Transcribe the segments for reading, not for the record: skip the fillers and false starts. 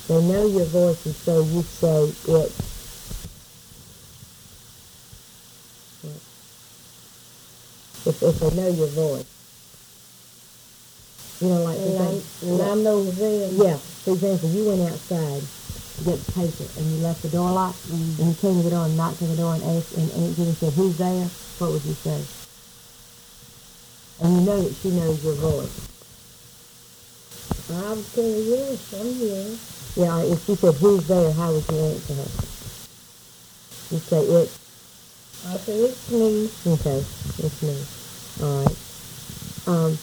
They know your voice, and so you say it. If they know your voice. You know, like... And I know them. Yeah. For example, you went outside to get the paper, and you left the door locked, and you came to the door and knocked on the door and asked, and Aunt Jenny said, "Who's there?" What would you say? And you know that she knows your voice. I would say, yes, I'm here. Yeah, if she said, "Who's there?" how would you answer her? You say, "It's..." I say, it's me. Okay, it's me. All right.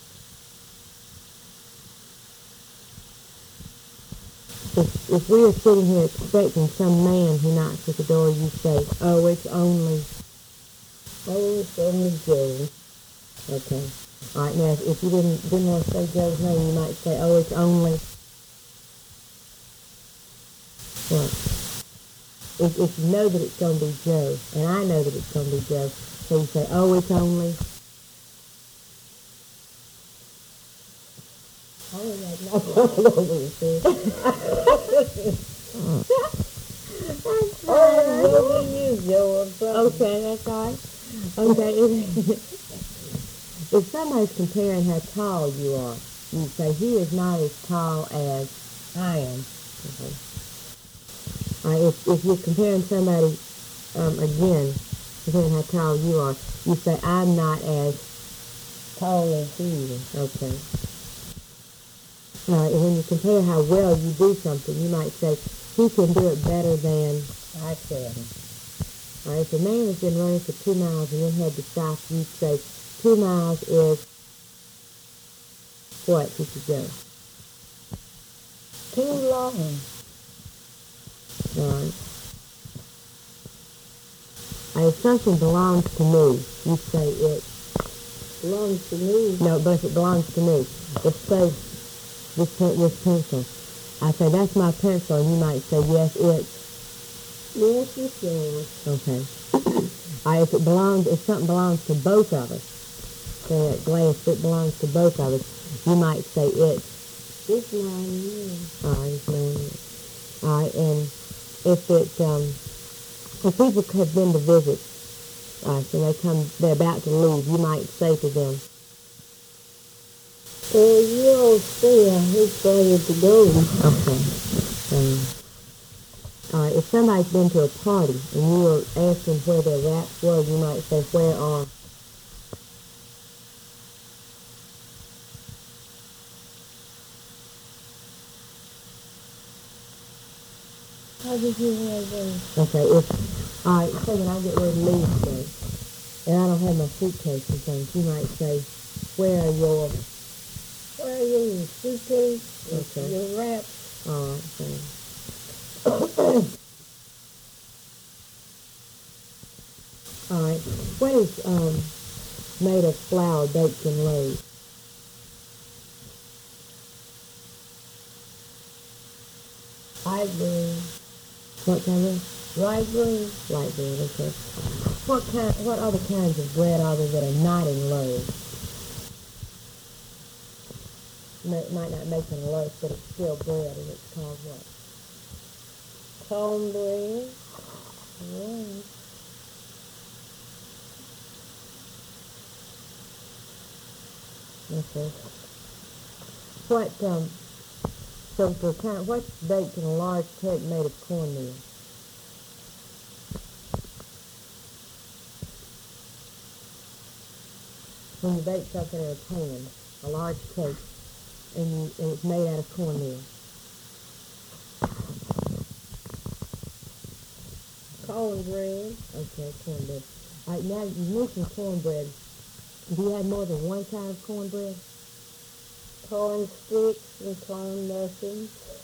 If we are sitting here expecting some man who knocks at the door, you say, "Oh, it's only..." Oh, it's only Joe. Okay. All right, now, if you didn't want to say Joe's name, you might say, "Oh, it's only..." What? If you know that it's going to be Joe, and I know that it's going to be Joe, so you say, "Oh, it's only..." Oh, that's not what I'm going to say. Oh, you, Joe, or something. Okay, that's all right. Okay. If somebody's comparing how tall you are, you say, "He is not as tall as I am." Okay. If you're comparing somebody, again, comparing how tall you are, you say, "I'm not as Tall as he is. Okay. And when you compare how well you do something, you might say, "He can do it better than I can. If a man has been running for 2 miles and then had to stop, you'd say, 2 miles is what? He could go. Too long. Right. If something belongs to me, you say it belongs to me. No, but if it belongs to me. If, say, this pencil, I say, "That's my pencil," and you might say, "Yes, it's..." Yes, it can. Okay. If something belongs to both of us, say that glass, it belongs to both of us, you might say it's... It's mine, yeah. All right, it's mine. All right, and if people have been to visit us and they're about to leave, you might say to them, You don't stay. It's ready to go. Okay. All right, if somebody's been to a party and you were asking where their wraps were, you might say, "Where are..." How did you have those? Okay, all right, say that I get ready to leave today, and I don't have my suitcase and things, you might say, "Where are your..." Where are your suitcase? Okay. Your wrap? All right, thanks. All right, what is made of flour baked in loaves? Library. What kind of... Library. Light bread, okay. What other kinds of bread are there that are not in loaves? Might not make it a loaf, but it's still bread, and it's called what? Cornbread. Yeah. Okay. What's baked in a large cake made of cornmeal? When you bake something in a pan, a large cake, and it's made out of cornmeal. Cornbread. Okay, cornbread. All right, now you mentioned cornbread. Do you have more than one kind of cornbread? Corn sticks and corn muffins.